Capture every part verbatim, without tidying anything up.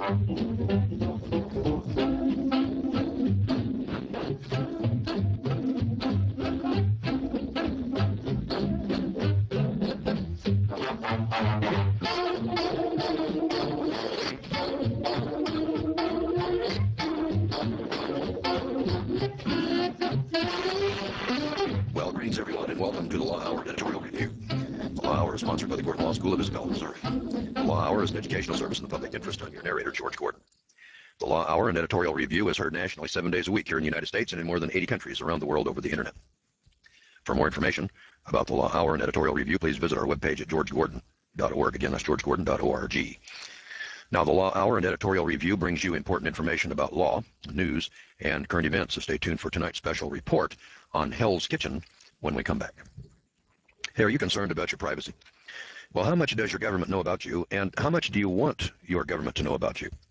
Well, greetings everyone, and welcome to the Law Hour Editorial Review. The Law Hour is sponsored by the Gordon Law School of Isabella, Missouri. The Law Hour is an educational service in the public interest. I'm your narrator, George Gordon. The Law Hour and Editorial Review is heard nationally seven days a week here in the United States and in more than eighty countries around the world over the Internet. For more information about the Law Hour and Editorial Review, please visit our webpage at george gordon dot org. Again, that's george gordon dot org. Now, the Law Hour and Editorial Review brings you important information about law, news, and current events, so stay tuned for tonight's special report on Hell's Kitchen when we come back. Hey, are you concerned about your privacy? Well, how much does your government know about you, and how much do you want your government to know about you?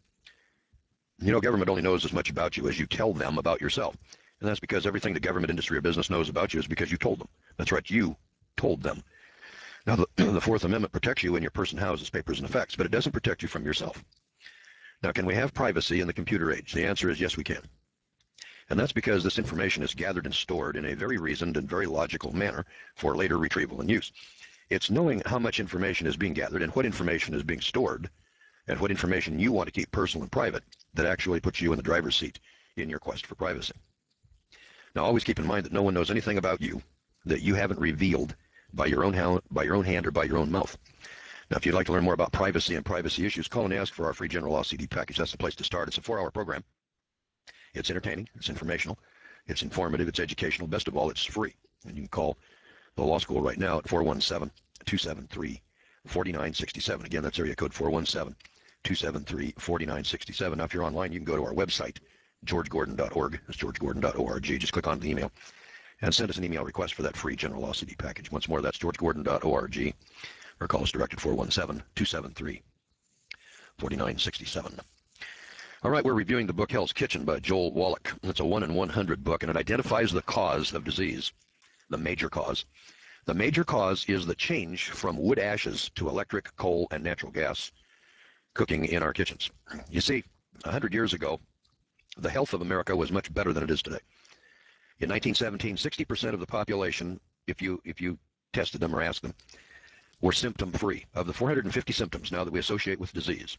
You know, government only knows as much about you as you tell them about yourself. And that's because everything the government, industry, or business knows about you is because you told them. That's right, you told them. Now, the, the Fourth Amendment protects you in your person, houses, papers, and effects, but it doesn't protect you from yourself. Now, can we have privacy in the computer age? The answer is yes, we can. And that's because this information is gathered and stored in a very reasoned and very logical manner for later retrieval and use. It's knowing how much information is being gathered and what information is being stored and what information you want to keep personal and private that actually puts you in the driver's seat in your quest for privacy. Now, always keep in mind that no one knows anything about you that you haven't revealed by your own hand, by your own hand or by your own mouth. Now, if you'd like to learn more about privacy and privacy issues, call and ask for our free general law C D package. That's the place to start. It's a four-hour program. It's entertaining, it's informational, it's informative, it's educational. Best of all, it's free. And you can call the law school right now at four one seven, two seven three, four nine six seven. Again, that's area code four one seven, two seven three, four nine six seven. Now, if you're online, you can go to our website, george gordon dot org. That's george gordon dot org. Just click on the email and send us an email request for that free general law C D package. Once more, that's george gordon dot org, or call us direct at four one seven, two seven three, four nine six seven. All right, we're reviewing the book Hell's Kitchen by Joel Wallach. It's a one in one hundred book, and it identifies the cause of disease, the major cause. The major cause is the change from wood ashes to electric, coal, and natural gas cooking in our kitchens. You see, one hundred years ago, the health of America was much better than it is today. In nineteen seventeen, sixty percent of the population, if you, if you tested them or asked them, were symptom-free. Of the four hundred fifty symptoms now that we associate with disease,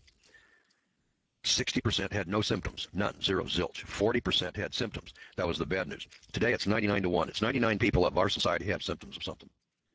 sixty percent had no symptoms, none, zero, zilch. forty percent had symptoms. That was the bad news. Today it's ninety-nine to one. It's ninety-nine people of our society have symptoms of something.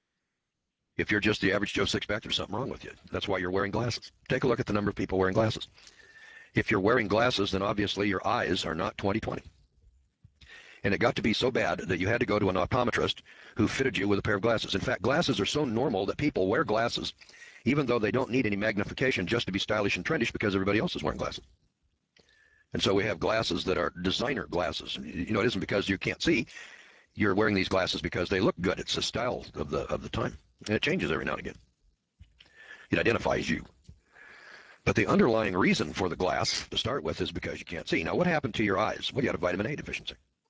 If you're just the average Joe Sixpack, there's something wrong with you. That's why you're wearing glasses. Take a look at the number of people wearing glasses. If you're wearing glasses, then obviously your eyes are not twenty twenty. And it got to be so bad that you had to go to an optometrist who fitted you with a pair of glasses. In fact, glasses are so normal that people wear glasses even though they don't need any magnification just to be stylish and trendish because everybody else is wearing glasses. And so we have glasses that are designer glasses. You know, it isn't because you can't see. You're wearing these glasses because they look good. It's a style of the of the time. And it changes every now and again. It identifies you. But the underlying reason for the glass to start with is because you can't see. Now, what happened to your eyes? Well, you had a vitamin A deficiency.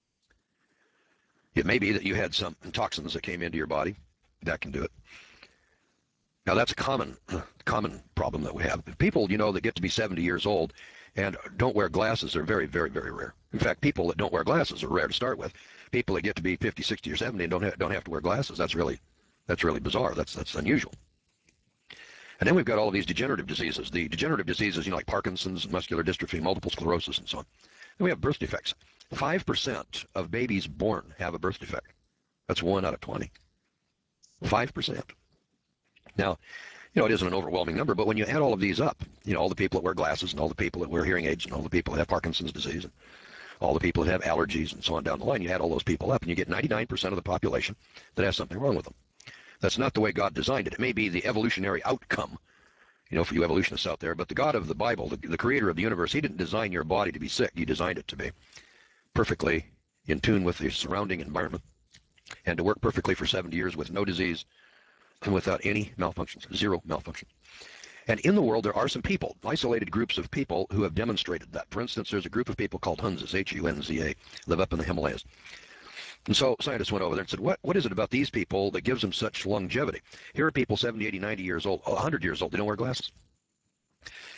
It may be that you had some toxins that came into your body. That can do it. Now, that's a common, common problem that we have. People, you know, that get to be seventy years old and don't wear glasses are very, very, very rare. In fact, people that don't wear glasses are rare to start with. People that get to be fifty, sixty, or seventy and don't, ha don't have to wear glasses, that's really, that's really bizarre. That's, that's unusual. And then we've got all of these degenerative diseases. The degenerative diseases, you know, like Parkinson's, muscular dystrophy, multiple sclerosis, and so on. Then we have birth defects. five percent of babies born have a birth defect. That's one out of twenty. five percent. Now, you know, it isn't an overwhelming number, but when you add all of these up, you know, all the people that wear glasses and all the people that wear hearing aids and all the people that have Parkinson's disease and all the people that have allergies and so on down the line, you add all those people up and you get ninety-nine percent of the population that has something wrong with them. That's not the way God designed it. It may be the evolutionary outcome, you know, for you evolutionists out there, but the God of the Bible, the, the creator of the universe, he didn't design your body to be sick. He designed it to be perfectly in tune with the surrounding environment and to work perfectly for seventy years with no disease and without any malfunctions, zero malfunction. And in the world, there are some people, isolated groups of people who have demonstrated that. For instance, there's a group of people called Hunzas, H U N Z A, live up in the Himalayas. And so scientists went over there and said, what, what is it about these people that gives them such longevity? Here are people seventy, eighty, ninety years old, one hundred years old, they don't wear glasses.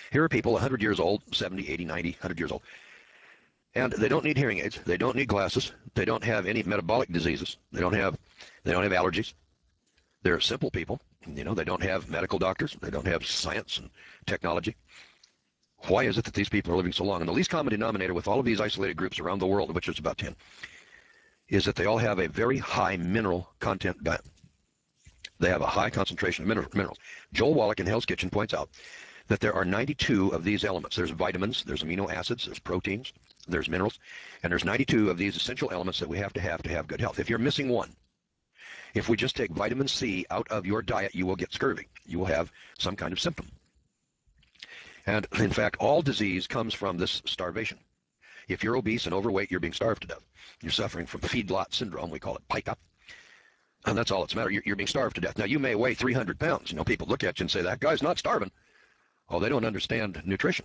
Here are people one hundred years old, seventy, eighty, ninety, one hundred years old, and they don't need hearing aids. They don't need glasses. They don't have any metabolic diseases. They don't have, they don't have allergies. They're simple people. You know, they don't have medical doctors. They don't have science and technology. Why is it that these people are living so long? And the least common denominator with all of these isolated groups around the world, of which there's about ten, is that they all have a very high mineral content diet. They have a high concentration of minerals. Joel Wallach in Hell's Kitchen points out that there are ninety-two of these elements. There's vitamins, there's amino acids, there's proteins, there's minerals, and there's ninety-two of these essential elements that we have to have to have good health. If you're missing one, if we just take vitamin C out of your diet, you will get scurvy. You will have some kind of symptom. And in fact, all disease comes from this starvation. If you're obese and overweight, you're being starved to death. You're suffering from feedlot syndrome. We call it pica. And that's all that's matter. You're, you're being starved to death. Now, you may weigh three hundred pounds. You know, people look at you and say, that guy's not starving. Oh, they don't understand nutrition.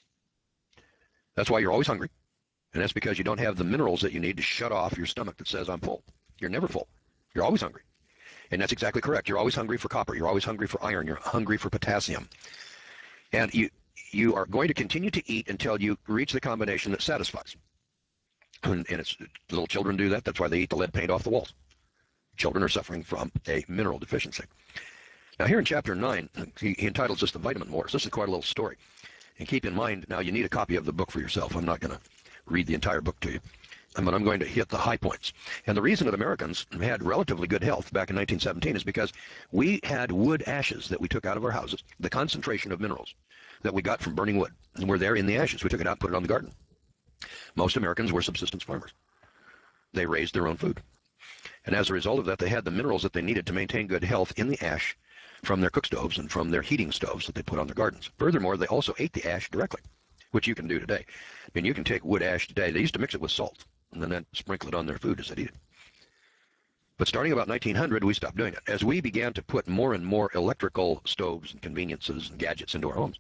That's why you're always hungry. And that's because you don't have the minerals that you need to shut off your stomach that says, I'm full. You're never full. You're always hungry. And that's exactly correct. You're always hungry for copper. You're always hungry for iron. You're hungry for potassium. And you, you are going to continue to eat until you reach the combination that satisfies. And, and it's, little children do that. That's why they eat the lead paint off the walls. Children are suffering from a mineral deficiency. Now here in chapter nine, he, he entitles this The Vitamin Wars. This is quite a little story. And keep in mind, now you need a copy of the book for yourself. I'm not going to read the entire book to you, but I'm going to hit the high points. And the reason that Americans had relatively good health back in nineteen seventeen is because we had wood ashes that we took out of our houses, the concentration of minerals that we got from burning wood. And were there in the ashes. We took it out and put it on the garden. Most Americans were subsistence farmers. They raised their own food. And as a result of that, they had the minerals that they needed to maintain good health in the ash from their cook stoves and from their heating stoves that they put on their gardens. Furthermore, they also ate the ash directly, which you can do today. I mean, you can take wood ash today. They used to mix it with salt and then sprinkle it on their food as they eat it. But starting about nineteen hundred, we stopped doing it. As we began to put more and more electrical stoves and conveniences and gadgets into our homes,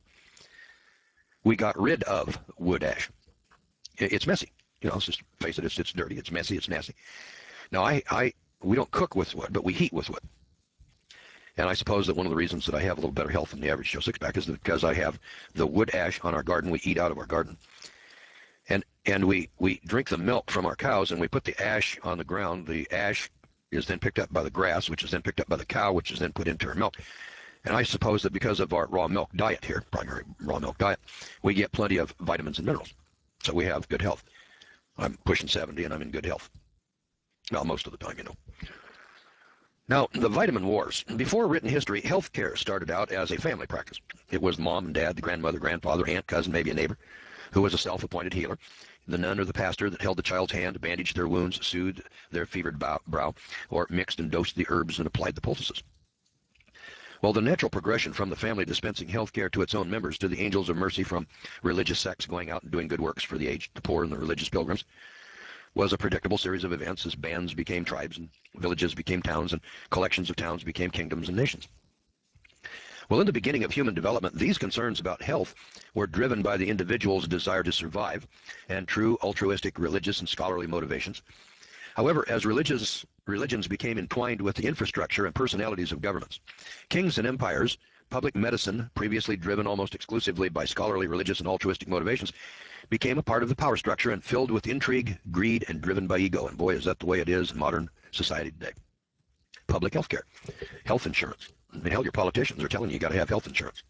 we got rid of wood ash. It's messy. You know, let's just face it, it's, it's dirty, it's messy, it's nasty. Now, I, I, we don't cook with wood, but we heat with wood. And I suppose that one of the reasons that I have a little better health than the average Joe Sixpack is because I have the wood ash on our garden. We eat out of our garden. And, and we, we drink the milk from our cows, and we put the ash on the ground. The ash is then picked up by the grass, which is then picked up by the cow, which is then put into our milk. And I suppose that because of our raw milk diet here, primary raw milk diet, we get plenty of vitamins and minerals. So we have good health. I'm pushing seventy, and I'm in good health. Well, most of the time, you know. Now, the vitamin wars. Before written history, healthcare started out as a family practice. It was mom and dad, the grandmother, grandfather, aunt, cousin, maybe a neighbor, who was a self-appointed healer. The nun or the pastor that held the child's hand, bandaged their wounds, soothed their fevered brow, or mixed and dosed the herbs and applied the poultices. Well, the natural progression from the family dispensing health care to its own members to the angels of mercy from religious sects going out and doing good works for the aged, the poor, and the religious pilgrims was a predictable series of events as bands became tribes and villages became towns and collections of towns became kingdoms and nations. Well, in the beginning of human development, these concerns about health were driven by the individual's desire to survive and true altruistic religious and scholarly motivations. However, as religious religions became entwined with the infrastructure and personalities of governments, kings and empires, public medicine, previously driven almost exclusively by scholarly, religious, and altruistic motivations, became a part of the power structure and filled with intrigue, greed, and driven by ego. And boy, is that the way it is in modern society today. Public health care, health insurance. I mean, hell, your politicians are telling you you got to have health insurance.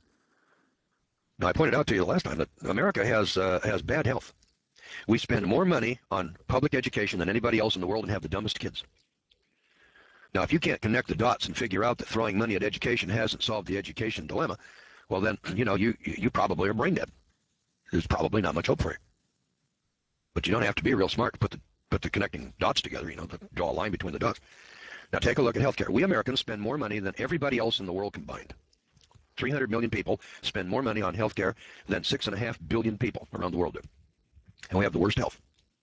Now, I pointed out to you last time that America has uh, has bad health. We spend more money on public education than anybody else in the world and have the dumbest kids. Now, if you can't connect the dots and figure out that throwing money at education hasn't solved the education dilemma, well then, you know, you, you probably are brain dead. There's probably not much hope for you. But you don't have to be real smart to put the, put the connecting dots together, you know, to draw a line between the dots. Now, take a look at healthcare. We Americans spend more money than everybody else in the world combined. three hundred million people spend more money on healthcare than six point five billion people around the world do. And we have the worst health.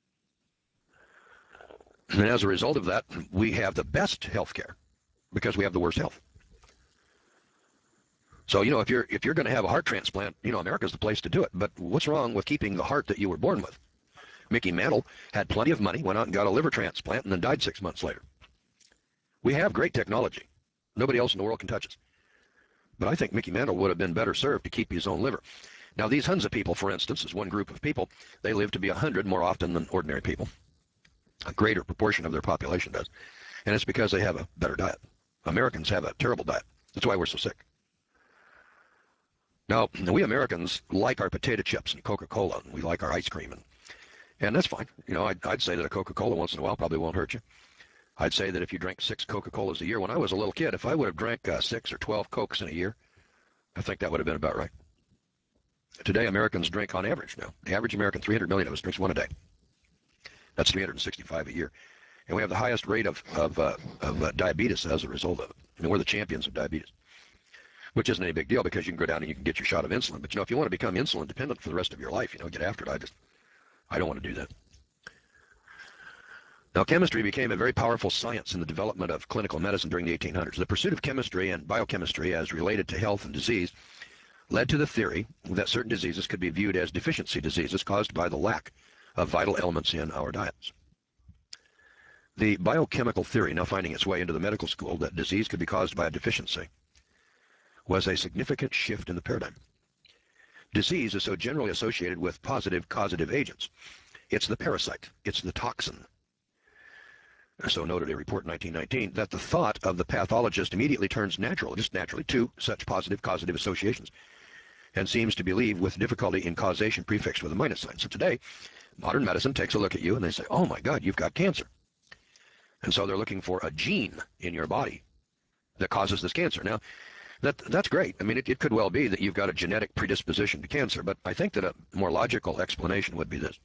And as a result of that, we have the best health care because we have the worst health. So, you know, if you're if you're going to have a heart transplant, you know, America's the place to do it. But what's wrong with keeping the heart that you were born with? Mickey Mantle had plenty of money, went out and got a liver transplant, and then died six months later. We have great technology. Nobody else in the world can touch us. But I think Mickey Mantle would have been better served to keep his own liver. Now, these Hunza people, for instance, is one group of people. They live to be one hundred more often than ordinary people. A greater proportion of their population does. And it's because they have a better diet. Americans have a terrible diet. That's why we're so sick. Now, we Americans like our potato chips and Coca-Cola, and we like our ice cream, and, and that's fine. You know, I'd, I'd say that a Coca-Cola once in a while probably won't hurt you. I'd say that if you drank six Coca-Colas a year, when I was a little kid, if I would have drank uh, six or twelve Cokes in a year, I think that would have been about right. Today, Americans drink on average now. The average American, three hundred million of us, drinks one a day. That's three hundred sixty-five a year. And we have the highest rate of, of, uh, of uh, diabetes as a result of it. I mean, we're the champions of diabetes, which isn't any big deal because you can go down and you can get your shot of insulin. But, you know, if you want to become insulin dependent for the rest of your life, you know, get after it. I just, I don't want to do that. Now, chemistry became a very powerful science in the development of clinical medicine during the eighteen hundreds. The pursuit of chemistry and biochemistry as related to health and disease led to the theory that certain diseases could be viewed as deficiency diseases caused by the lack of vital elements in our diets. The biochemical theory, now finding its way into the medical school, that disease could be caused by a deficiency, was a significant shift in the paradigm. Disease is so generally associated with positive causative agents. It's the parasite, it's the toxin. So noted a report in nineteen nineteen that the thought of the pathologist immediately turns natural, just naturally, to such positive causative associations, and seems to believe with difficulty in causation prefixed with a minus sign. So today, modern medicine takes a look at you and they say, oh my God, you've got cancer. And so they're looking for a gene in your body that causes this cancer. Now, that that's great. I mean, it, it could well be that you've got a genetic predisposition to cancer, but I think that a more logical explanation would be this.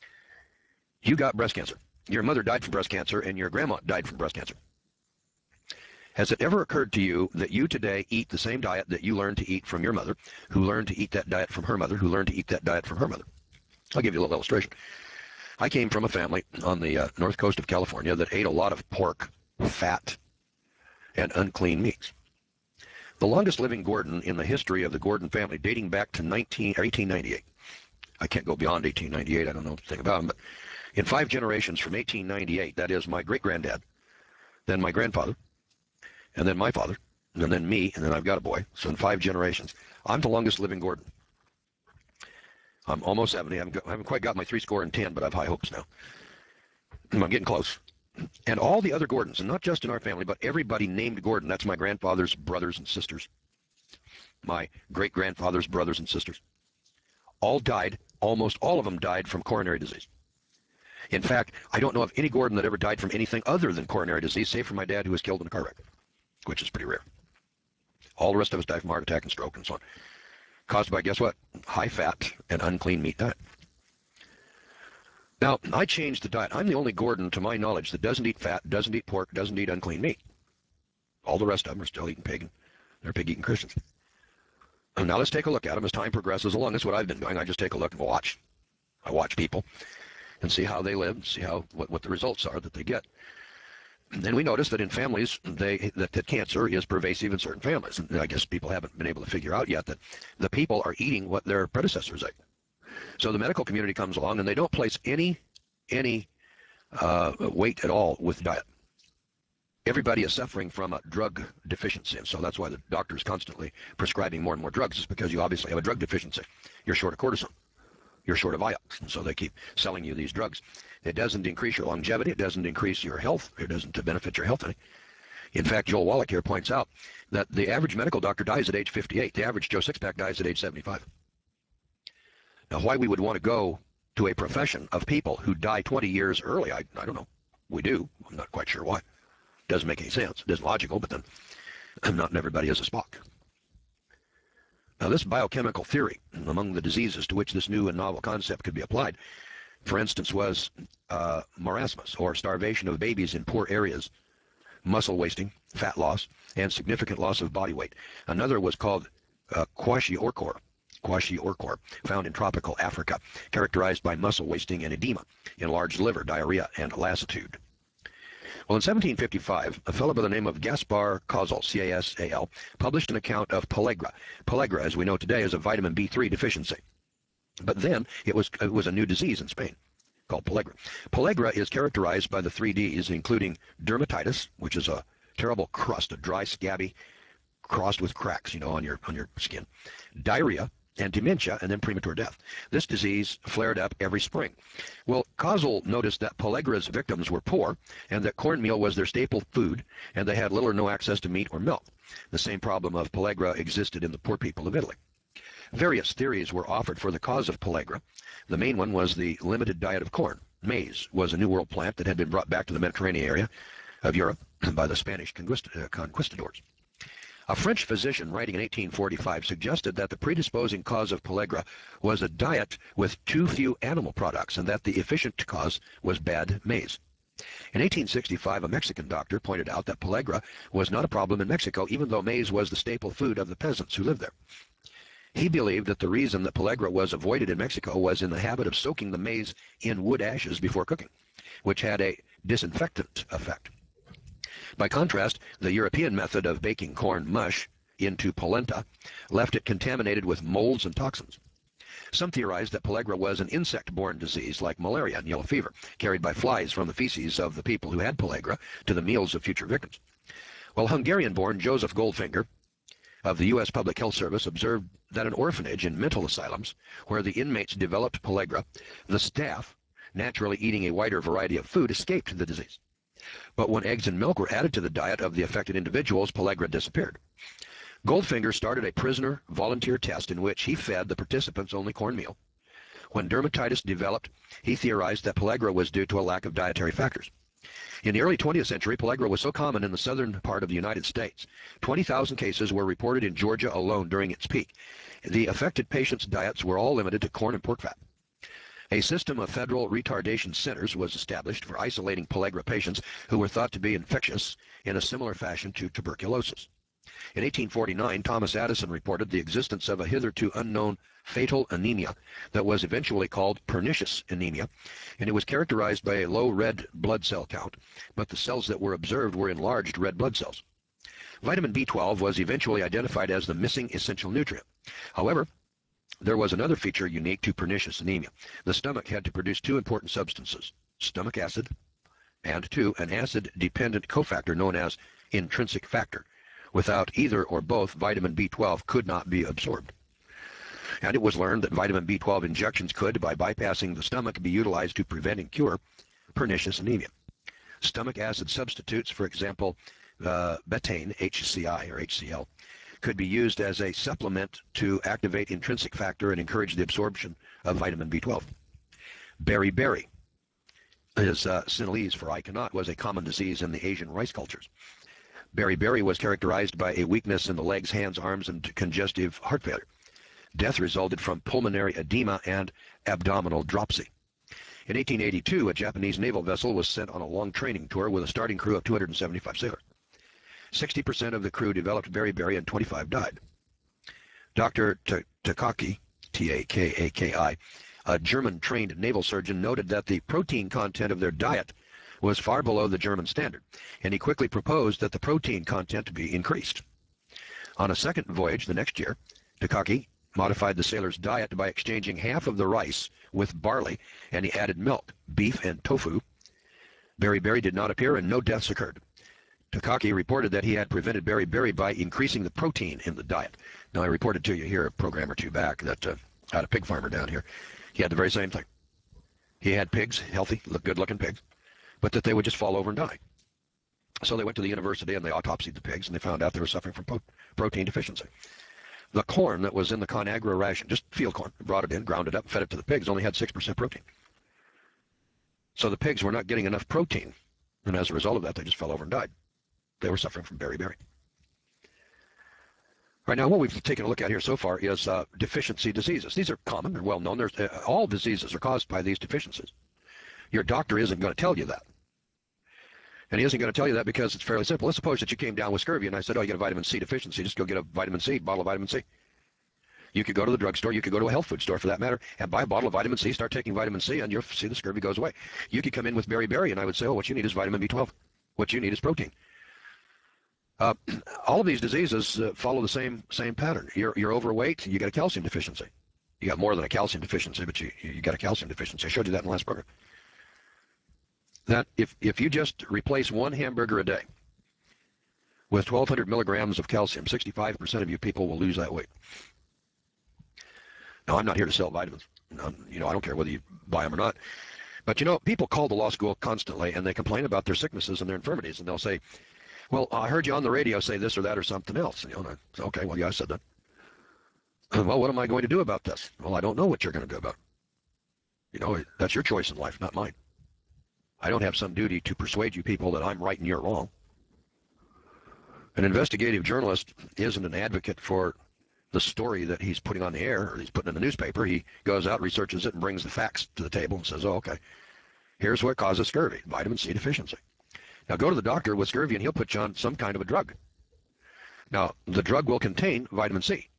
You got breast cancer. Your mother died from breast cancer, and your grandma died from breast cancer. Has it ever occurred to you that you today eat the same diet that you learned to eat from your mother, who learned to eat that diet from her mother, who learned to eat that diet from her mother? I'll give you a little illustration. I came from a family on the uh, north coast of California that ate a lot of pork, fat, and unclean meats. The longest living Gordon in the history of the Gordon family, dating back to nineteen, eighteen ninety-eight. I can't go beyond eighteen ninety-eight. I don't know anything about him, but in five generations from eighteen ninety-eight, that is my great-granddad, then my grandfather, and then my father, and then me, and then I've got a boy. So in five generations, I'm the longest living Gordon. I'm almost seventy. I haven't, got, I haven't quite got my three score and ten, but I have high hopes now. I'm getting close. And all the other Gordons, and not just in our family, but everybody named Gordon, that's my grandfather's brothers and sisters, my great-grandfather's brothers and sisters, all died, almost all of them died from coronary disease. In fact, I don't know of any Gordon that ever died from anything other than coronary disease, save for my dad who was killed in a car wreck, which is pretty rare. All the rest of us died from heart attack and stroke and so on. Caused by, guess what? High fat and unclean meat diet. Now, I changed the diet. I'm the only Gordon, to my knowledge, that doesn't eat fat, doesn't eat pork, doesn't eat unclean meat. All the rest of them are still eating pagan. They're pig-eating Christians. And now let's take a look at them as time progresses along. That's what I've been doing. I just take a look and watch. I watch people and see how they live, see how what, what the results are that they get. And then we notice that in families, they, that, that cancer is pervasive in certain families. And I guess people haven't been able to figure out yet that the people are eating what their predecessors ate. So the medical community comes along and they don't place any, any uh, weight at all with diet. Everybody is suffering from a drug deficiency, and so that's why the doctor is constantly prescribing more and more drugs, is because you obviously have a drug deficiency. You're short of cortisone. You're short of Vioxx, and so they keep selling you these drugs. It doesn't increase your longevity. It doesn't increase your health. It doesn't benefit your health any. In fact, Joel Wallach here points out that the average medical doctor dies at age fifty-eight. The average Joe Sixpack dies at age seventy-five. Now, why we would want to go to a profession of people who die twenty years early, I, I don't know. We do. I'm not quite sure why. Doesn't make any sense. It isn't logical, but then not everybody is a Spock. Now, this biochemical theory among the diseases to which this new and novel concept could be applied, for instance, was uh, marasmus, or starvation of babies in poor areas, muscle wasting, fat loss, and significant loss of body weight. Another was called uh, kwashiorkor, kwashiorkor, found in tropical Africa, characterized by muscle wasting and edema, enlarged liver, diarrhea, and lassitude. Well, in seventeen fifty-five, a fellow by the name of Gaspar Casal, C A S A L, published an account of pellagra. Pellagra, as we know today, is a vitamin B three deficiency. But then it was, it was a new disease in Spain called pellagra. Pellagra is characterized by the three Ds, including dermatitis, which is a terrible crust, a dry, scabby, crossed with cracks, you know, on your on your skin, diarrhea, and dementia, and then premature death. This disease flared up every spring. Well, Kozel noticed that pellagra's victims were poor, and that cornmeal was their staple food, and they had little or no access to meat or milk. The same problem of pellagra existed in the poor people of Italy. Various theories were offered for the cause of pellagra. The main one was the limited diet of corn. Maize was a New World plant that had been brought back to the Mediterranean area of Europe by the Spanish conquistadors. A French physician writing in eighteen forty-five suggested that the predisposing cause of pellagra was a diet with too few animal products, and that the efficient cause was bad maize. In eighteen sixty-five, a Mexican doctor pointed out that pellagra was not a problem in Mexico, even though maize was the staple food of the peasants who lived there. He believed that the reason that pellagra was avoided in Mexico was in the habit of soaking the maize in wood ashes before cooking, which had a disinfectant effect. By contrast, the European method of baking corn mush into polenta left it contaminated with molds and toxins. Some theorized that pellagra was an insect-borne disease like malaria and yellow fever, carried by flies from the feces of the people who had pellagra to the meals of future victims. Well, Hungarian-born Joseph Goldfinger of the U S Public Health Service observed that an orphanage in mental asylums where the inmates developed pellagra, the staff, naturally eating a wider variety of food, escaped the disease. But when eggs and milk were added to the diet of the affected individuals, pellagra disappeared. Goldfinger started a prisoner volunteer test in which he fed the participants only cornmeal. When dermatitis developed, he theorized that pellagra was due to a lack of dietary factors. In the early twentieth century, pellagra was so common in the southern part of the United States. twenty thousand cases were reported in Georgia alone during its peak. The affected patients' diets were all limited to corn and pork fat. A system of federal retardation centers was established for isolating pellagra patients who were thought to be infectious in a similar fashion to tuberculosis. In eighteen forty-nine, Thomas Addison reported the existence of a hitherto unknown fatal anemia that was eventually called pernicious anemia, and it was characterized by a low red blood cell count, but the cells that were observed were enlarged red blood cells. Vitamin B twelve was eventually identified as the missing essential nutrient. However, there was another feature unique to pernicious anemia. The stomach had to produce two important substances, stomach acid, and two, an acid-dependent cofactor known as intrinsic factor. Without either or both, vitamin B twelve could not be absorbed. And it was learned that vitamin B twelve injections could, by bypassing the stomach, be utilized to prevent and cure pernicious anemia. Stomach acid substitutes, for example, uh, betaine, H C I or H C L, could be used as a supplement to activate intrinsic factor and encourage the absorption of vitamin B twelve. Beriberi, as uh, Sinhalese for I cannot, was a common disease in the Asian rice cultures. Beriberi was characterized by a weakness in the legs, hands, arms, and congestive heart failure. Death resulted from pulmonary edema and abdominal dropsy. In eighteen eighty-two, a Japanese naval vessel was sent on a long training tour with a starting crew of two hundred seventy-five sailors. sixty percent of the crew developed beriberi and twenty-five died. Doctor Takaki, T A K A K I, a German-trained naval surgeon, noted that the protein content of their diet was far below the German standard, and he quickly proposed that the protein content be increased. On a second voyage the next year, Takaki modified the sailors' diet by exchanging half of the rice with barley, and he added milk, beef, and tofu. Beriberi did not appear, and no deaths occurred. Takaki reported that he had prevented beriberi by increasing the protein in the diet. Now, I reported to you here a program or two back that uh, I had a pig farmer down here. He had the very same thing. He had pigs, healthy, good-looking pigs, but that they would just fall over and die. So they went to the university and they autopsied the pigs, and they found out they were suffering from po protein deficiency. The corn that was in the Conagra ration, just field corn, brought it in, ground it up, fed it to the pigs, only had six percent protein. So the pigs were not getting enough protein, and as a result of that, they just fell over and died. They were suffering from beriberi. Right now, what we've taken a look at here so far is uh, deficiency diseases. These are common and well known. There's, uh, all diseases are caused by these deficiencies. Your doctor isn't going to tell you that. And he isn't going to tell you that because it's fairly simple. Let's suppose that you came down with scurvy and I said, oh, you got a vitamin C deficiency. Just go get a vitamin C, bottle of vitamin C. You could go to the drugstore, you could go to a health food store for that matter, and buy a bottle of vitamin C, start taking vitamin C, and you'll see the scurvy goes away. You could come in with beriberi, and I would say, oh, what you need is vitamin B twelve. What you need is protein. Uh, all of these diseases uh, follow the same same pattern. You're, you're overweight, you got a calcium deficiency. You got more than a calcium deficiency, but you, you got a calcium deficiency. I showed you that in the last program. That if, if you just replace one hamburger a day with twelve hundred milligrams of calcium. sixty-five percent of you people will lose that weight. Now, I'm not here to sell vitamins. Um, you know, I don't care whether you buy them or not. But, you know, people call the law school constantly, and they complain about their sicknesses and their infirmities, and they'll say, well, I heard you on the radio say this or that or something else. You know, and I say, okay, well, yeah, I said that. Well, what am I going to do about this? Well, I don't know what you're going to do about it. You know, that's your choice in life, not mine. I don't have some duty to persuade you people that I'm right and you're wrong. An investigative journalist isn't an advocate for the story that he's putting on the air or he's putting in the newspaper. He goes out, researches it, and brings the facts to the table and says, oh, okay, here's what causes scurvy, vitamin C deficiency. Now go to the doctor with scurvy and he'll put you on some kind of a drug. Now, the drug will contain vitamin C.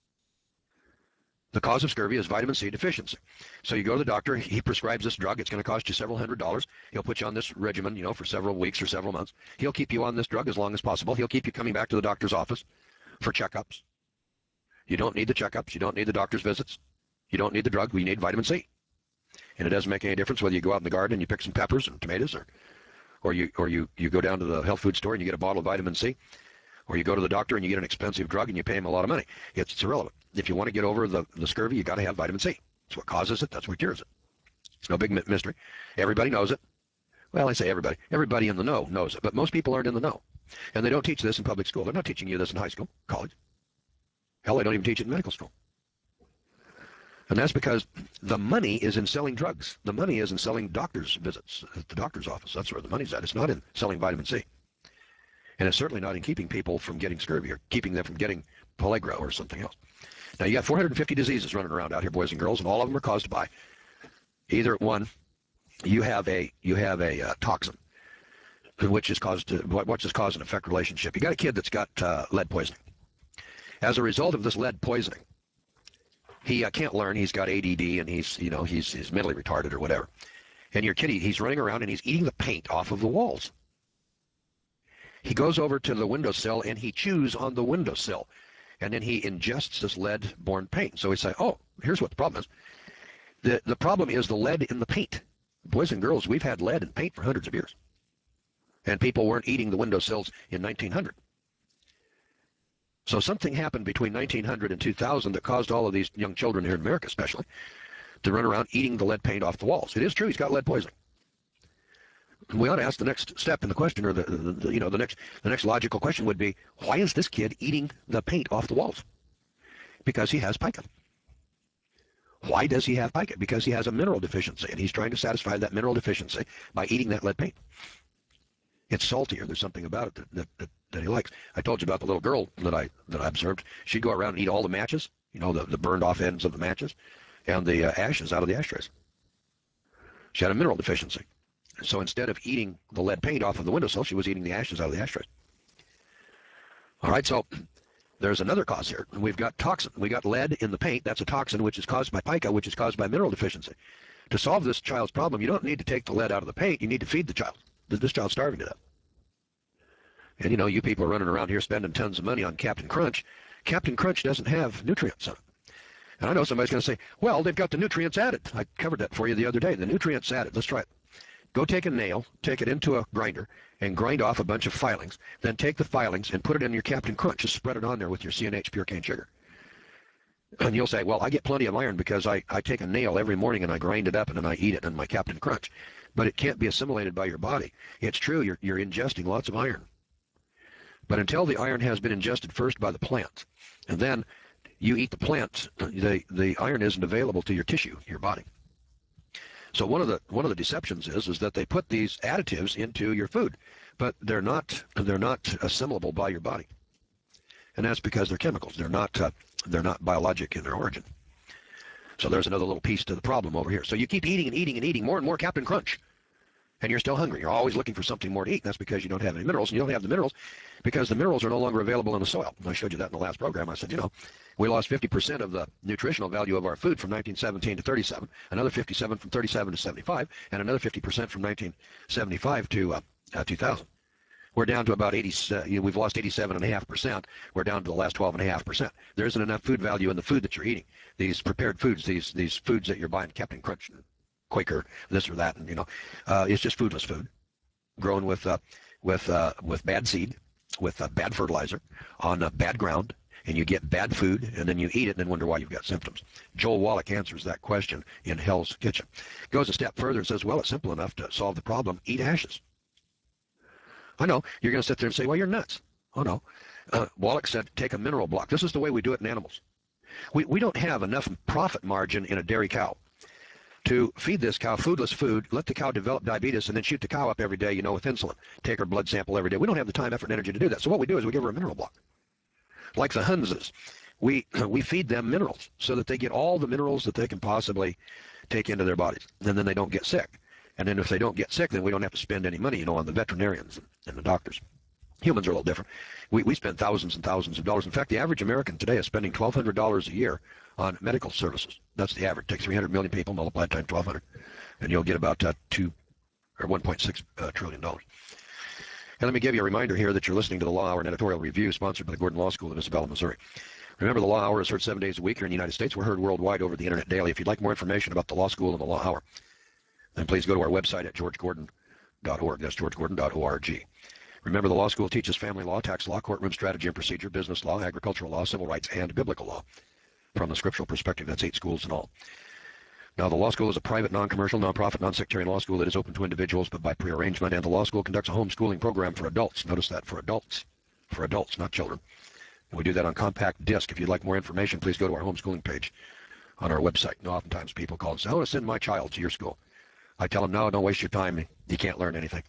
The cause of scurvy is vitamin C deficiency. So you go to the doctor, he prescribes this drug. It's going to cost you several hundred dollars. He'll put you on this regimen, you know, for several weeks or several months. He'll keep you on this drug as long as possible. He'll keep you coming back to the doctor's office for checkups. You don't need the checkups. You don't need the doctor's visits. You don't need the drug. We need vitamin C. And it doesn't make any difference whether you go out in the garden and you pick some peppers and tomatoes, or, or, you, or you, you go down to the health food store and you get a bottle of vitamin C, or you go to the doctor and you get an expensive drug and you pay him a lot of money. It's, it's irrelevant. If you want to get over the, the scurvy, you got to have vitamin C. It's what causes it. That's what cures it. It's no big mystery. Everybody knows it. Well, I say everybody. Everybody in the know knows it, but most people aren't in the know. And they don't teach this in public school. They're not teaching you this in high school, college. Hell, they don't even teach it in medical school. And that's because the money is in selling drugs. The money is in selling doctor's visits at the doctor's office. That's where the money's at. It's not in selling vitamin C. And it's certainly not in keeping people from getting scurvy or keeping them from getting pellagra or something else. Now, you got four hundred fifty diseases running around out here, boys and girls, and all of them are caused by either one, you have a you have a uh, toxin, which is caused to which is cause and effect relationship. You got a kid that's got uh, lead poisoning. As a result of this lead poisoning, he uh, can't learn. He's got A D D, and he's you know he's he's mentally retarded or whatever. And your kid, he's running around and he's eating the paint off of the walls. He goes over to the windowsill and he chews on the windowsill. And then he ingests this lead-borne paint. So we say, oh, here's what the problem is. The, the problem is the lead in the paint. Boys and girls, we've had lead in paint for hundreds of years. And people weren't eating the windowsills in nineteen hundred. So something happened between nineteen hundred and two thousand that caused all of these young children here in America especially to run around eating the lead paint off the walls. It is true he's got lead poisoning. We ought to ask the next step in the question, or the, the, the you know the next the next logical question would be, why is this kid eating the paint off the walls? Because he has pica. Why does he have pica? Because he has a mineral deficiency, and he's trying to satisfy that mineral deficiency by eating that lead paint. It's saltier. There's something about it that, that, that, that he likes. I told you about the little girl that I that I observed. She'd go around and eat all the matches, you know, the, the burned off ends of the matches, and the uh, ashes out of the ashtrays. She had a mineral deficiency. So instead of eating the lead paint off of the windowsill, she was eating the ashes out of the ashtrays. All right, so there's another cause here. We've got toxin. We got lead in the paint. That's a toxin which is caused by pica, which is caused by mineral deficiency. To solve this child's problem, you don't need to take the lead out of the paint. You need to feed the child. This child's starving to death. And, you know, you people are running around here spending tons of money on Captain Crunch. Captain Crunch doesn't have nutrients in it. And I know somebody's going to say, well, they've got the nutrients added. I covered that for you the other day. The nutrients added. Let's try it. Go take a nail, take it into a grinder, and grind off a bunch of filings. Then take the filings and put it in your Captain Crunch. Just spread it on there with your C N H pure cane sugar. And you'll say, well, I get plenty of iron because I, I take a nail every morning and I grind it up and then I eat it in my Captain Crunch. But it can't be assimilated by your body. It's true, you're, you're ingesting lots of iron. But until the iron has been ingested first by the plant, and then you eat the plant, the, the iron isn't available to your tissue, your body. So one of the one of the deceptions is is that they put these additives into your food, but they're not they're not assimilable by your body, and that's because they're chemicals. They're not uh, they're not biologic in their origin. So there's another little piece to the problem over here. So you keep eating and eating and eating more and more Captain Crunch, and you're still hungry. You're always looking for something more to eat. That's because you don't have any minerals, and you don't have the minerals because the minerals are no longer available in the soil. And I showed you that in the last program. I said, you know, we lost fifty percent of the nutritional value of our food from nineteen seventeen to thirty-seven, another fifty-seven from thirty-seven to seventy-five, and another fifty percent from nineteen seventy-five to uh, uh, two thousand. We're down to about eighty. Uh, you know, we've lost eighty-seven point five percent. We're down to the last twelve point five percent. There isn't enough food value in the food that you're eating. These prepared foods, these these foods that you're buying, Captain Crunch, Quaker, this or that, and you know, uh, it's just foodless food, grown with uh, with uh, with bad seed, with uh, bad fertilizer on uh, bad ground, and you get bad food, and then you eat it and then wonder why you've got symptoms. Joel Wallach answers that question in Hell's Kitchen. Goes a step further and says, well, it's simple enough to solve the problem. Eat ashes. I know. You're going to sit there and say, well, you're nuts. Oh, no. Uh, Wallach said, take a mineral block. This is the way we do it in animals. We, we don't have enough profit margin in a dairy cow to feed this cow foodless food, let the cow develop diabetes, and then shoot the cow up every day, you know, with insulin. Take her blood sample every day. We don't have the time, effort, and energy to do that. So what we do is we give her a mineral block. Like the Hunses, we, we feed them minerals so that they get all the minerals that they can possibly take into their bodies, and then they don't get sick. And then if they don't get sick, then we don't have to spend any money, you know, on the veterinarians and the doctors. Humans are a little different. We, we spend thousands and thousands of dollars. In fact, the average American today is spending twelve hundred dollars a year on medical services. That's the average. Take three hundred million people, multiply it times twelve hundred, and you'll get about uh, two or one point six uh, trillion dollars. And let me give you a reminder here that you're listening to the Law Hour and Editorial Review, sponsored by the Gordon Law School in Isabella, Missouri. Remember, the Law Hour is heard seven days a week here in the United States. We're heard worldwide over the internet daily. If you'd like more information about the Law School and the Law Hour, then please go to our website at george gordon dot org. That's george gordon dot org. Remember, the law school teaches family law, tax law, courtroom strategy and procedure, business law, agricultural law, civil rights, and biblical law. From the scriptural perspective, that's eight schools in all. Now, the law school is a private, non-commercial, non-profit, non-sectarian law school that is open to individuals, but by prearrangement, and the law school conducts a homeschooling program for adults. Notice that, for adults. For adults, not children. And we do that on compact disc. If you'd like more information, please go to our homeschooling page on our website. And oftentimes people call and say, I want to send my child to your school. I tell them, no, don't waste your time. You can't learn anything.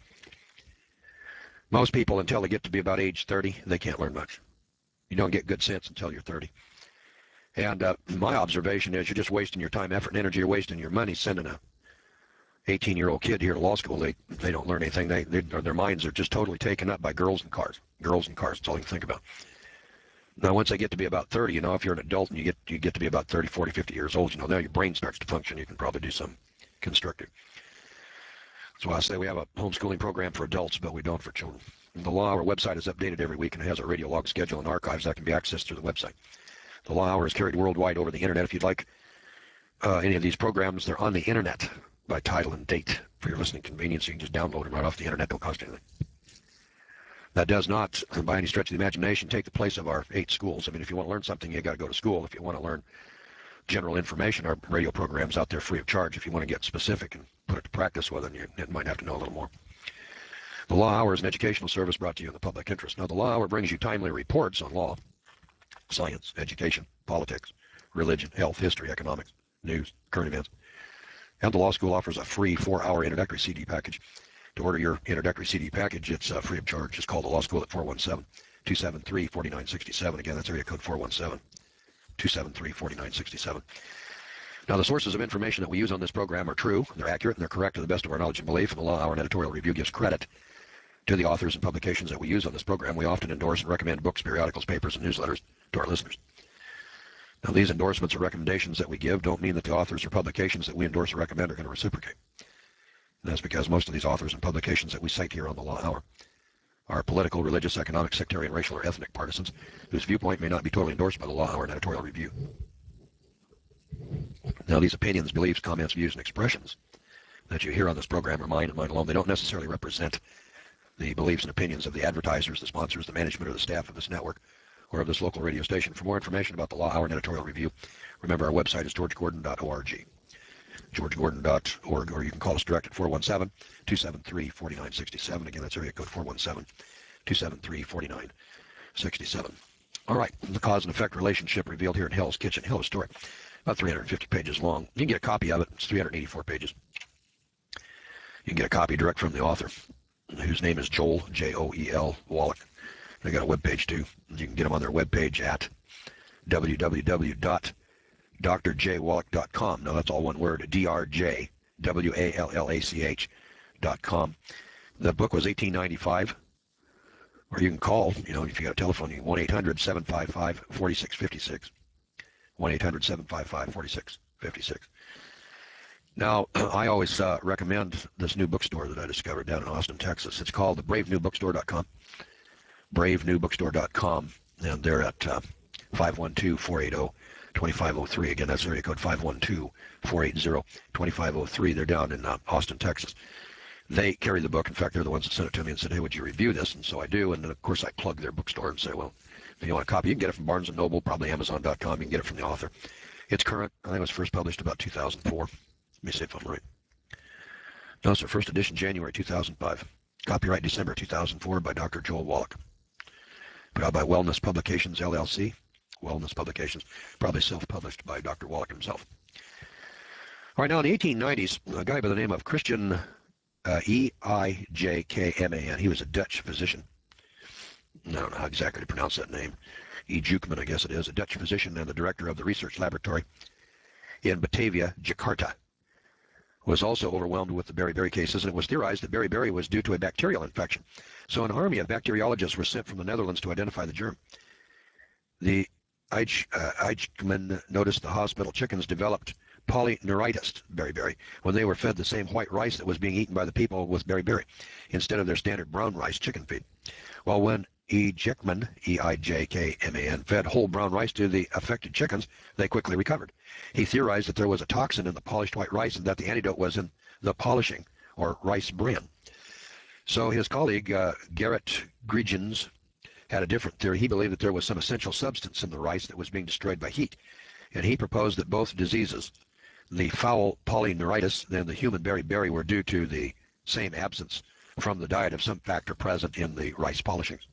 Most people, until they get to be about age thirty, they can't learn much. You don't get good sense until you're thirty. And uh, my observation is you're just wasting your time, effort, and energy. You're wasting your money sending a eighteen-year-old kid here to law school. They they don't learn anything. They, they Their minds are just totally taken up by girls and cars. Girls and cars, that's all you can think about. Now, once they get to be about thirty, you know, if you're an adult and you get you get to be about thirty, forty, fifty years old, you know, now your brain starts to function. You can probably do some constructive. That's why I say we have a homeschooling program for adults, but we don't for children. The Law Hour website is updated every week and it has a radio log schedule and archives that can be accessed through the website. The Law Hour is carried worldwide over the internet. If you'd like uh, any of these programs, they're on the internet by title and date. For your listening convenience, you can just download them right off the internet. Don't cost anything. That does not, by any stretch of the imagination, take the place of our eight schools. I mean, if you want to learn something, you got to go to school. If you want to learn general information, our radio program's out there free of charge. If you want to get specific and put it to practice, well, then you might have to know a little more. The Law Hour is an educational service brought to you in the public interest. Now, the Law Hour brings you timely reports on law, science, education, politics, religion, health, history, economics, news, current events. And the law school offers a free four-hour introductory C D package. To order your introductory C D package, it's uh, free of charge. Just call the law school at four one seven, two seven three, four nine six seven. Again, that's area code four one seven, two seven three, four nine six seven. Now, the sources of information that we use on this program are true, they're accurate, and they're correct to the best of our knowledge and belief, and the Law Hour and Editorial Review gives credit to the authors and publications that we use on this program. We often endorse and recommend books, periodicals, papers, and newsletters to our listeners. Now, these endorsements or recommendations that we give don't mean that the authors or publications that we endorse or recommend are going to reciprocate. And that's because most of these authors and publications that we cite here on the Law Hour are political, religious, economic, sectarian, racial, or ethnic partisans whose viewpoint may not be totally endorsed by the Law Hour and Editorial Review. Now, these opinions, beliefs, comments, views, and expressions that you hear on this program are mine and mine alone. They don't necessarily represent the beliefs and opinions of the advertisers, the sponsors, the management, or the staff of this network or of this local radio station. For more information about the Law Hour and Editorial Review, remember our website is george gordon dot org. george gordon dot org, or you can call us direct at four one seven, two seven three, four nine six seven. Again, that's area code four one seven, two seven three, four nine six seven. All right, the cause and effect relationship revealed here in Hell's Kitchen. Hell's story, about three hundred fifty pages long. You can get a copy of it. It's three hundred eighty-four pages. You can get a copy direct from the author, whose name is Joel, J O E L, Wallach. They got a webpage too. You can get them on their webpage at w w w dot d r j wallach dot com. Now that's all one word, D R J W A L L A C H dot com. The book was eighteen ninety-five, or you can call, you know, if you got a telephone, you can one eight hundred, seven five five, four six five six. one eight hundred, seven five five, four six five six. Now, I always uh, recommend this new bookstore that I discovered down in Austin, Texas. It's called the brave new bookstore dot com. brave new bookstore dot com, and they're at uh, five one two, four eight zero, two five zero three. Again, that's area code five one two, four eight zero, two five zero three. They're down in uh, Austin, Texas. They carry the book. In fact, they're the ones that sent it to me and said, hey, would you review this? And so I do. And then, of course, I plug their bookstore and say, well, if you want a copy, you can get it from Barnes and Noble, probably Amazon dot com. You can get it from the author. It's current. I think it was first published about two thousand four. Let me see if I'm right. No, sir. First edition, January two thousand five. Copyright December two thousand four by Doctor Joel Wallach. Put out by Wellness Publications, L L C. Wellness Publications, probably self-published by Doctor Wallach himself. All right, now in the eighteen nineties, a guy by the name of Christian uh, E I J K M A N, he was a Dutch physician. I don't know how exactly to pronounce that name. E. Jukman, I guess it is, a Dutch physician and the director of the research laboratory in Batavia, Jakarta, was also overwhelmed with the beriberi cases, and it was theorized that beriberi was due to a bacterial infection. So an army of bacteriologists were sent from the Netherlands to identify the germ. The Eichmann noticed the hospital chickens developed polyneuritis beriberi when they were fed the same white rice that was being eaten by the people with beriberi instead of their standard brown rice chicken feed. Well, when E. Jekman, E I J K M A N, fed whole brown rice to the affected chickens, they quickly recovered. He theorized that there was a toxin in the polished white rice and that the antidote was in the polishing, or rice bran. So his colleague, uh, Gerrit Grigens, had a different theory. He believed that there was some essential substance in the rice that was being destroyed by heat. And he proposed that both diseases, the foul polyneuritis and the human beriberi, were due to the same absence from the diet of some factor present in the rice polishings.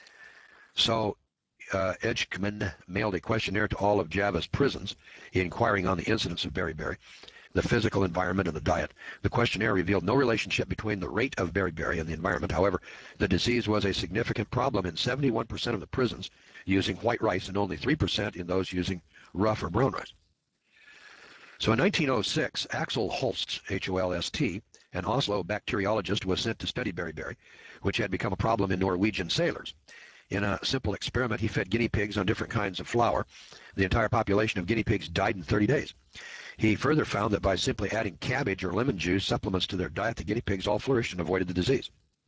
So uh, Edgecombe mailed a questionnaire to all of Java's prisons, inquiring on the incidence of beriberi, the physical environment, and the diet. The questionnaire revealed no relationship between the rate of beriberi and the environment. However, the disease was a significant problem in seventy-one percent of the prisons using white rice and only three percent in those using rough or brown rice. So in nineteen oh six, Axel Holst, H O L S T, an Oslo bacteriologist, was sent to study beriberi, which had become a problem in Norwegian sailors. In a simple experiment, he fed guinea pigs on different kinds of flour. The entire population of guinea pigs died in thirty days. He further found that by simply adding cabbage or lemon juice supplements to their diet, the guinea pigs all flourished and avoided the disease.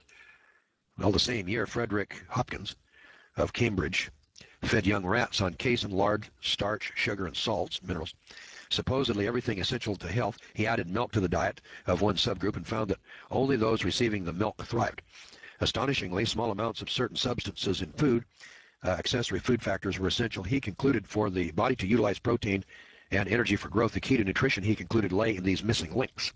Well, the same year, Frederick Hopkins of Cambridge fed young rats on casein, lard, starch, sugar, and salts, minerals. Supposedly everything essential to health. He added milk to the diet of one subgroup and found that only those receiving the milk thrived. Astonishingly, small amounts of certain substances in food, uh, accessory food factors, were essential. He concluded for the body to utilize protein and energy for growth. The key to nutrition, he concluded, lay in these missing links.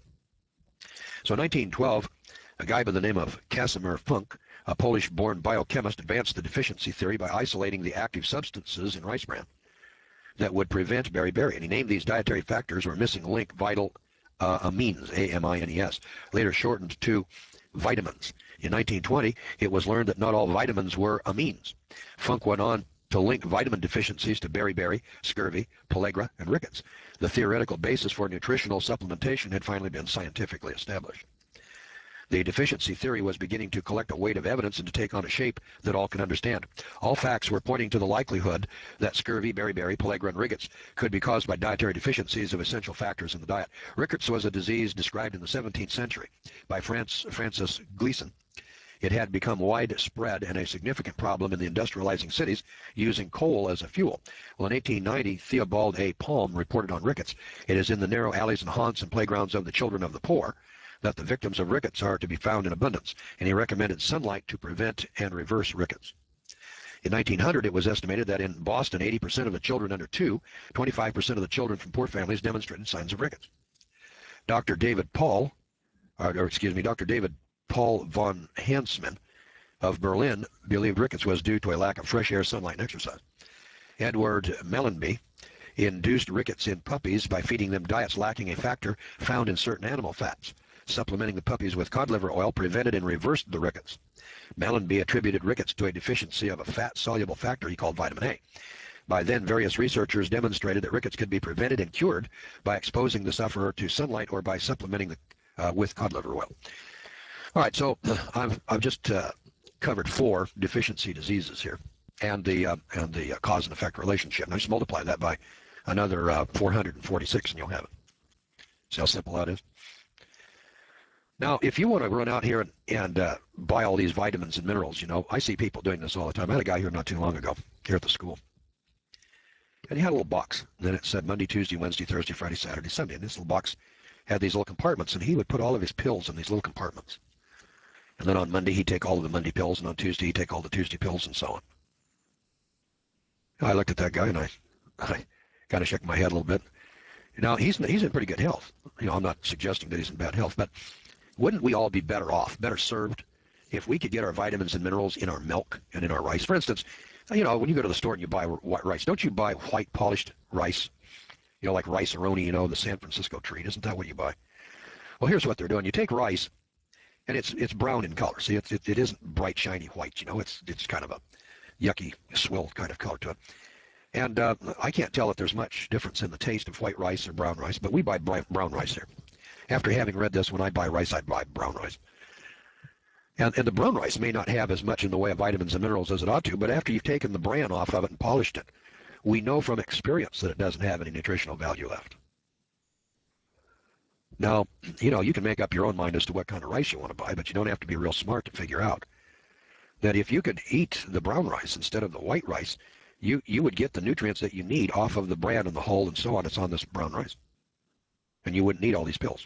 So in nineteen twelve, a guy by the name of Casimir Funk, a Polish-born biochemist, advanced the deficiency theory by isolating the active substances in rice bran that would prevent beriberi, and he named these dietary factors or missing link vital uh, amines, A M I N E S, later shortened to vitamins. In nineteen twenty, it was learned that not all vitamins were amines. Funk went on to link vitamin deficiencies to beriberi, scurvy, pellagra, and rickets. The theoretical basis for nutritional supplementation had finally been scientifically established. The deficiency theory was beginning to collect a weight of evidence and to take on a shape that all could understand. All facts were pointing to the likelihood that scurvy, beriberi, pellagra, and rickets could be caused by dietary deficiencies of essential factors in the diet. Rickets was a disease described in the seventeenth century by Francis, Francis Gleason. It had become widespread and a significant problem in the industrializing cities using coal as a fuel. Well, in eighteen ninety, Theobald A. Palm reported on rickets. It is in the narrow alleys and haunts and playgrounds of the children of the poor that the victims of rickets are to be found in abundance, and he recommended sunlight to prevent and reverse rickets. In nineteen hundred, it was estimated that in Boston, eighty percent of the children under two, twenty-five percent of the children from poor families demonstrated signs of rickets. Doctor David Paul, or, or excuse me, Doctor David Paul von Hansmann of Berlin believed rickets was due to a lack of fresh air, sunlight, and exercise. Edward Mellanby induced rickets in puppies by feeding them diets lacking a factor found in certain animal fats. Supplementing the puppies with cod liver oil prevented and reversed the rickets. Mellanby attributed rickets to a deficiency of a fat-soluble factor he called vitamin A. By then, various researchers demonstrated that rickets could be prevented and cured by exposing the sufferer to sunlight or by supplementing the, uh, with cod liver oil. All right, so I've, I've just uh, covered four deficiency diseases here and the, uh, and the uh, cause and effect relationship. And I just multiply that by another uh, four hundred forty-six and you'll have it. See how simple that is? Now, if you want to run out here and, and uh, buy all these vitamins and minerals, you know, I see people doing this all the time. I had a guy here not too long ago, here at the school. And he had a little box. And then it said Monday, Tuesday, Wednesday, Thursday, Friday, Saturday, Sunday. And this little box had these little compartments, and he would put all of his pills in these little compartments. And then on Monday, he'd take all of the Monday pills, and on Tuesday, he'd take all the Tuesday pills, and so on. I looked at that guy, and I, I kind of shook my head a little bit. Now, he's, he's in pretty good health. You know, I'm not suggesting that he's in bad health, but wouldn't we all be better off, better served, if we could get our vitamins and minerals in our milk and in our rice? For instance, you know, when you go to the store and you buy white rice, don't you buy white polished rice? You know, like Rice-A-Roni, you know, the San Francisco treat. Isn't that what you buy? Well, here's what they're doing. You take rice, and it's it's brown in color. See, it's, it, it isn't bright, shiny white. You know, it's it's kind of a yucky, swill kind of color to it. And uh, I can't tell if there's much difference in the taste of white rice or brown rice, but we buy brown rice here. After having read this, when I buy rice, I buy brown rice. And, and the brown rice may not have as much in the way of vitamins and minerals as it ought to, but after you've taken the bran off of it and polished it, we know from experience that it doesn't have any nutritional value left. Now, you know, you can make up your own mind as to what kind of rice you want to buy, but you don't have to be real smart to figure out that if you could eat the brown rice instead of the white rice, you, you would get the nutrients that you need off of the bran and the hull and so on that's on this brown rice. And you wouldn't need all these pills.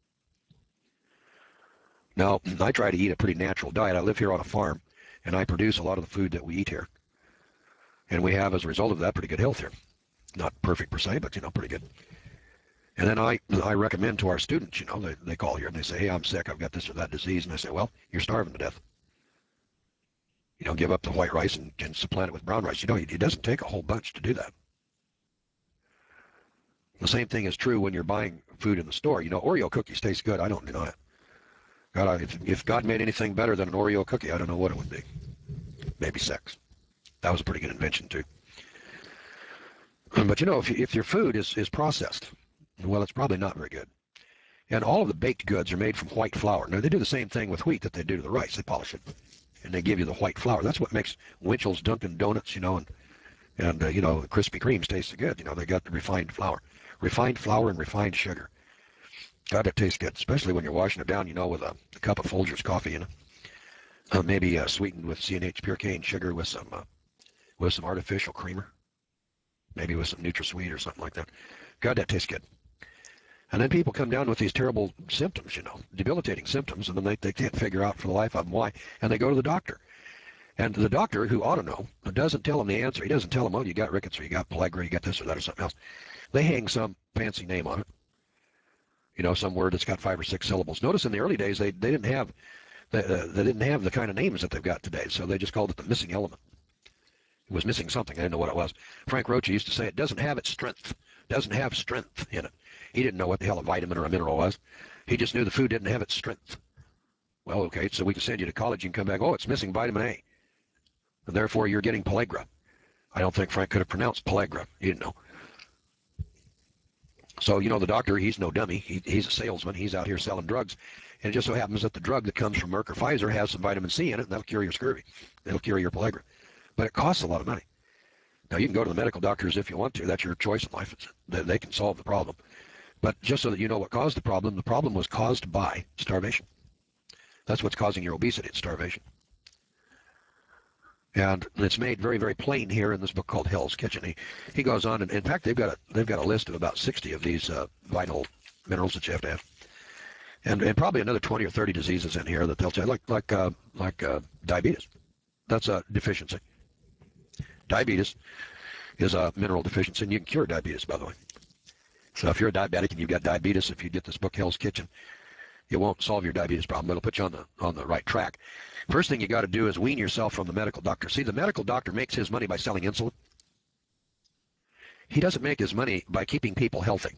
Now, I try to eat a pretty natural diet. I live here on a farm, and I produce a lot of the food that we eat here. And we have, as a result of that, pretty good health here. Not perfect per se, but, you know, pretty good. And then I, I recommend to our students, you know, they, they call here and they say, hey, I'm sick, I've got this or that disease. And I say, well, you're starving to death. You know, give up the white rice and, and supplant it with brown rice. You know, it, it doesn't take a whole bunch to do that. The same thing is true when you're buying food in the store. You know, Oreo cookies taste good. I don't deny it. God, if, if God made anything better than an Oreo cookie, I don't know what it would be. Maybe sex. That was a pretty good invention, too. But, you know, if, if your food is, is processed, well, it's probably not very good. And all of the baked goods are made from white flour. Now, they do the same thing with wheat that they do to the rice. They polish it, and they give you the white flour. That's what makes Winchell's Dunkin' Donuts, you know, and, and uh, you know, Krispy Kremes taste so good. You know, they got the refined flour. Refined flour and refined sugar. God, it tastes good, especially when you're washing it down, you know, with a, a cup of Folgers coffee in it. Uh, maybe uh, sweetened with C N H pure cane sugar with some uh, with some artificial creamer. Maybe with some NutraSweet or something like that. God, that tastes good. And then people come down with these terrible symptoms, you know, debilitating symptoms, and then they, they can't figure out for the life of them why, and they go to the doctor. And the doctor, who ought to know, doesn't tell them the answer. He doesn't tell them, oh, you got rickets, or you got pellagra, you got this or that or something else. They hang some fancy name on it. You know, some word that's got five or six syllables. Notice in the early days, they, they didn't have they, uh, they didn't have the kind of names that they've got today, so they just called it the missing element. It was missing something. I didn't know what it was. Frank Rocha used to say it doesn't have its strength. Doesn't have strength in it. He didn't know what the hell a vitamin or a mineral was. He just knew the food didn't have its strength. Well, okay, so we can send you to college. You can come back. Oh, it's missing vitamin A, and therefore you're getting pellagra. I don't think Frank could have pronounced pellagra. He didn't know. So, you know, the doctor, he's no dummy. He, he's a salesman. He's out here selling drugs. And it just so happens that the drug that comes from Merck or Pfizer has some vitamin C in it, and that'll cure your scurvy. That'll cure your pellagra. But it costs a lot of money. Now, you can go to the medical doctors if you want to. That's your choice in life. It's, they, they can solve the problem. But just so that you know what caused the problem, the problem was caused by starvation. That's what's causing your obesity. It's starvation. And it's made very, very plain here in this book called Hell's Kitchen. He, he goes on, and in fact, they've got a they've got a list of about sixty of these uh, vital minerals that you have to have, and, and probably another twenty or thirty diseases in here that they'll tell you, like like uh, like uh, diabetes. That's a deficiency. Diabetes is a mineral deficiency, and you can cure diabetes, by the way. So if you're a diabetic and you've got diabetes, if you get this book Hell's Kitchen, it won't solve your diabetes problem. It'll put you on the on the right track. First thing you got to do is wean yourself from the medical doctor. See, the medical doctor makes his money by selling insulin. He doesn't make his money by keeping people healthy.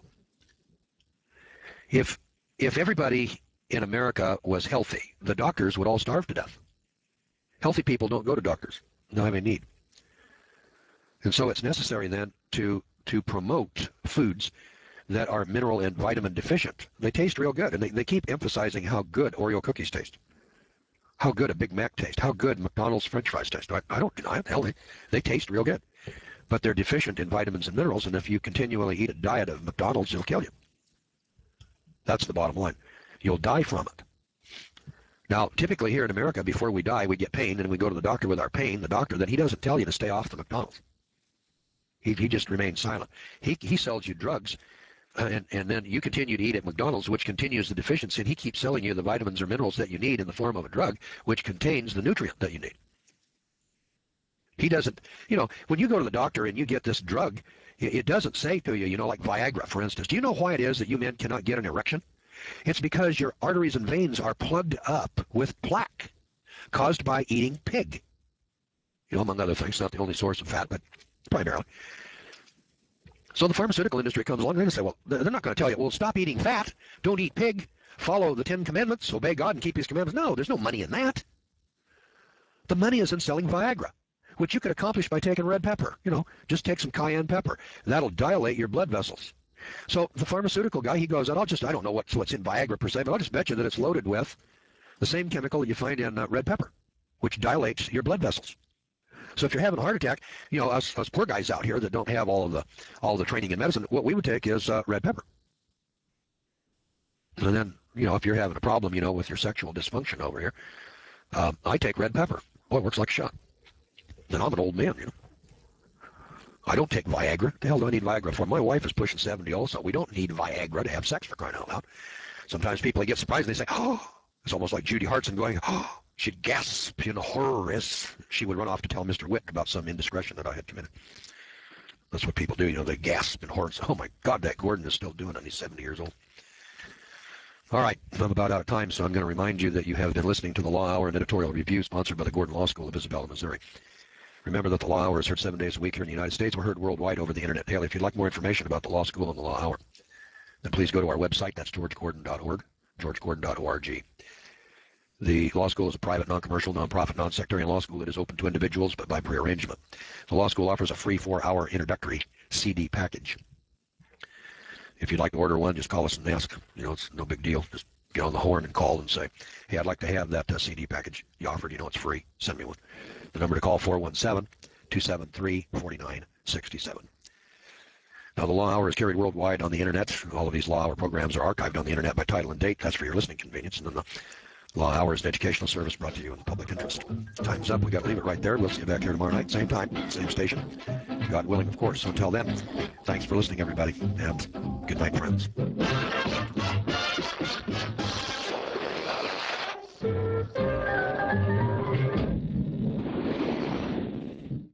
If if everybody in America was healthy, the doctors would all starve to death. Healthy people don't go to doctors. They don't have any need. And so it's necessary then to to promote foods that are mineral and vitamin deficient. They taste real good, and they, they keep emphasizing how good Oreo cookies taste, how good a Big Mac tastes, how good McDonald's French fries taste. I, I don't deny it. Hell, they, they taste real good. But they're deficient in vitamins and minerals, and if you continually eat a diet of McDonald's, it'll kill you. That's the bottom line. You'll die from it. Now, typically here in America, before we die, we get pain, and we go to the doctor with our pain. The doctor, then he doesn't tell you to stay off the McDonald's. He, he just remains silent. He, he sells you drugs uh, and, and then you continue to eat at McDonald's, which continues the deficiency, and he keeps selling you the vitamins or minerals that you need in the form of a drug, which contains the nutrient that you need. He doesn't, you know, when you go to the doctor and you get this drug, it doesn't say to you, you know, like Viagra, for instance. Do you know why it is that you men cannot get an erection? It's because your arteries and veins are plugged up with plaque caused by eating pig. You know, among other things, not the only source of fat, but primarily. So the pharmaceutical industry comes along and they say, well, they're not going to tell you, well, stop eating fat, don't eat pig, follow the Ten Commandments, obey God and keep His commandments. No, there's no money in that. The money is in selling Viagra, which you could accomplish by taking red pepper. You know, just take some cayenne pepper. That'll dilate your blood vessels. So the pharmaceutical guy, he goes, I'll just, I don't know what's, what's in Viagra per se, but I'll just bet you that it's loaded with the same chemical that you find in uh, red pepper, which dilates your blood vessels. So if you're having a heart attack, you know, us, us poor guys out here that don't have all of the all of the training in medicine, what we would take is uh, red pepper. And then, you know, if you're having a problem, you know, with your sexual dysfunction over here, uh, I take red pepper. Boy, it works like a shot. And I'm an old man, you know. I don't take Viagra. What the hell do I need Viagra for? My wife is pushing seventy also. We don't need Viagra to have sex, for crying out loud. Sometimes people they get surprised and they say, oh, it's almost like Judy Hartson going, oh. She'd gasp in horror as she would run off to tell Mister Witt about some indiscretion that I had committed. That's what people do, you know, they gasp in horror. Oh my God, that Gordon is still doing it. He's seventy years old. All right, I'm about out of time, so I'm going to remind you that you have been listening to the Law Hour, an editorial review sponsored by the Gordon Law School of Isabella, Missouri. Remember that the Law Hour is heard seven days a week here in the United States. We're heard worldwide over the internet. Hey, if you'd like more information about the Law School and the Law Hour, then please go to our website. That's george gordon dot org, george gordon dot org. The law school is a private, non-commercial, non-profit, non-sectarian law school that is open to individuals, but by prearrangement. The law school offers a free four-hour introductory C D package. If you'd like to order one, just call us and ask. You know, it's no big deal. Just get on the horn and call and say, hey, I'd like to have that uh, C D package you offered. You know, it's free. Send me one. The number to call, four one seven, two seven three, four nine six seven. Now, the Law Hour is carried worldwide on the internet. All of these Law Hour programs are archived on the internet by title and date. That's for your listening convenience. And then the Law Hour is an educational service brought to you in the public interest. Time's up. We got to leave it right there. We'll see you back here tomorrow night, same time, same station. God willing, of course. So until then, thanks for listening, everybody, and good night, friends.